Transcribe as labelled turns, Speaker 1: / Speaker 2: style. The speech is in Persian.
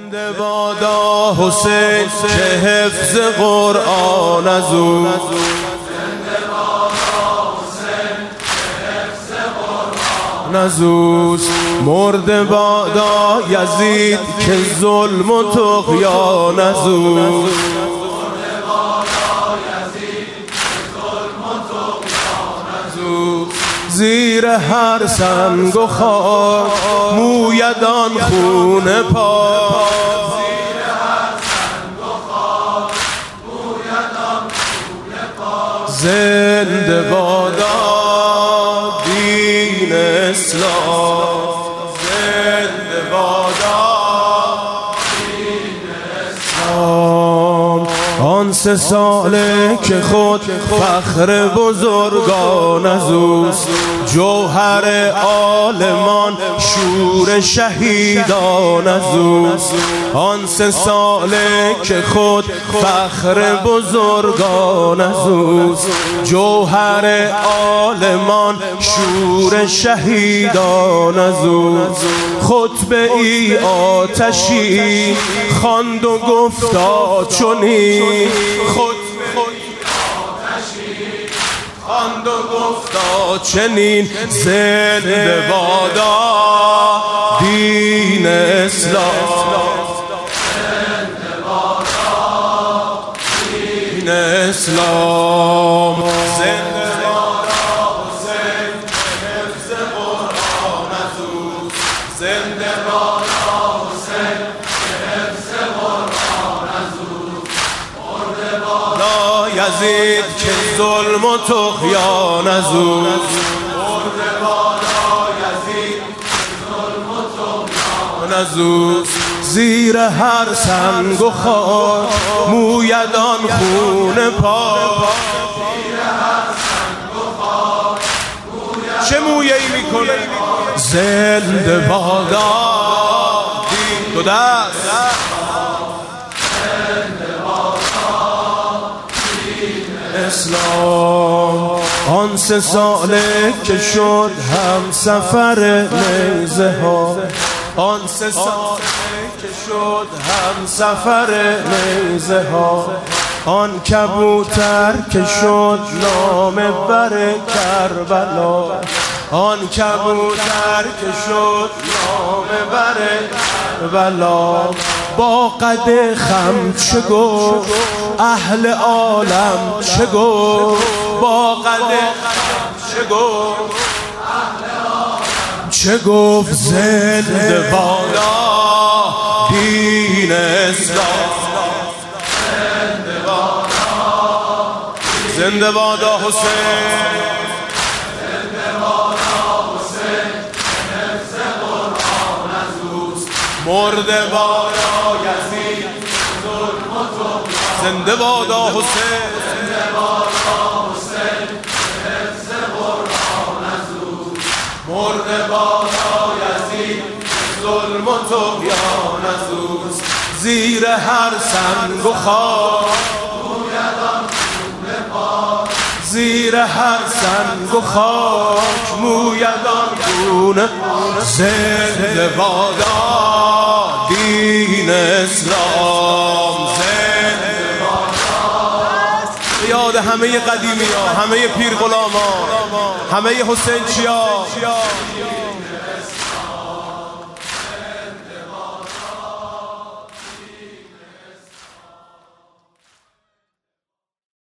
Speaker 1: زنده بادا حسین که حفظ قرآن از او، نزوست مرده بادا یزید که ظلم و طغیان از او، زیر هر سنگ و خاک مویدان خون پاک، زنده بادا دین اسلام، زنده بادا دین اسلام. آن 3 ساله که خود فخر بزرگان از اوست، جوهر عالمان شور شهیدان از اوست. آن 3 ساله که خود فخر بزرگان از اوست، جوهر عالمان شور شهیدان از اوست. خطبه ای آتشی خواند و گفتا چنین، خواند و گفتا چنین، زنده بادا دین اسلام، زنده بادا دین اسلام، زنده بادا حسین حفظ قرآن از او، زنده بادا حسین حفظ قرآن از او، مرده بادا یزید که ظلم و طغیان از او، مرده بادا یزید که ظلم و طغیان از او. زیر هر سنگ و خاک مویدان خون پاک، چه مویه‌ای میکنه؟ زنده بادا دین، دو دست، زنده بادا دین اسلام. آن 3 ساله که شد هم سفر نیزه ها، آن 3 ساله که شد هم سفر نیزه ها. آن کبوتر که شد نامه بر کربلا، آن کبوتر که شد نامه بر کربلا. با قد خم چه گفت اهل عالم چه گفت، با قد خم چه گفت اهل عالم چه گفت، زنده بادا دین اسلام، زنده بادا، زنده بادا حسین، زنده بادا حسین حفظ قرآن از اوست، مرده بادا یزید ظلم و طغیان، زنده بادا حسین، زنده بادا حسین حفظ قرآن از اوست، مرده بادا یزید ظلم و طغیان از اوست. زیر هر سنگ و خاک مویدان خون پاک، زیر هر سنگ و خاک مویدان خون، زنده بادا دین اسلام، زنده بادا. یاد همه قدیمی ها، همه پیر غلاما، همه حسین چیا